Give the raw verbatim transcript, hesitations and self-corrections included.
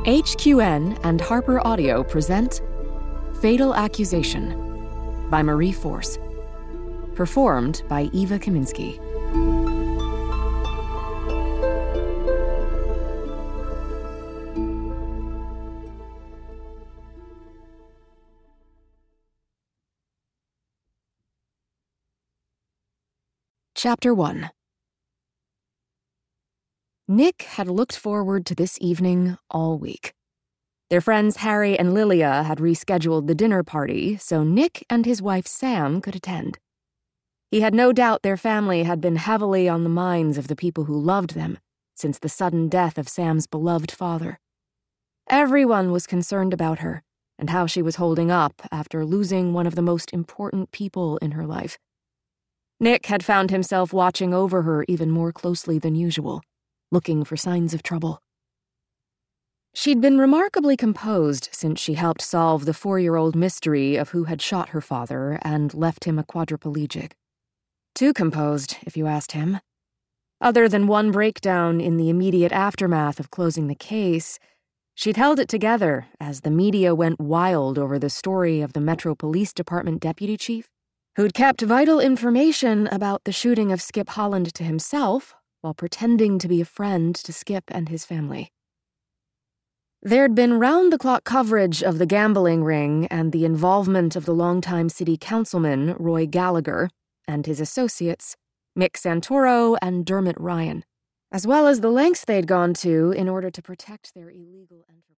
H Q N and Harper Audio present Fatal Accusation by Marie Force. Performed by Eva Kaminsky. Chapter one. Nick had looked forward to this evening all week. Their friends Harry and Lilia had rescheduled the dinner party so Nick and his wife Sam could attend. He had no doubt their family had been heavily on the minds of the people who loved them since the sudden death of Sam's beloved father. Everyone was concerned about her and how she was holding up after losing one of the most important people in her life. Nick had found himself watching over her even more closely than usual, looking for signs of trouble. She'd been remarkably composed since she helped solve the four-year-old mystery of who had shot her father and left him a quadriplegic. Too composed, if you asked him. Other than one breakdown in the immediate aftermath of closing the case, she'd held it together as the media went wild over the story of the Metro Police Department deputy chief, who'd kept vital information about the shooting of Skip Holland to himself while pretending to be a friend to Skip and his family. There'd been round-the-clock coverage of the gambling ring and the involvement of the longtime city councilman, Roy Gallagher, and his associates, Mick Santoro and Dermot Ryan, as well as the lengths they'd gone to in order to protect their illegal enterprise.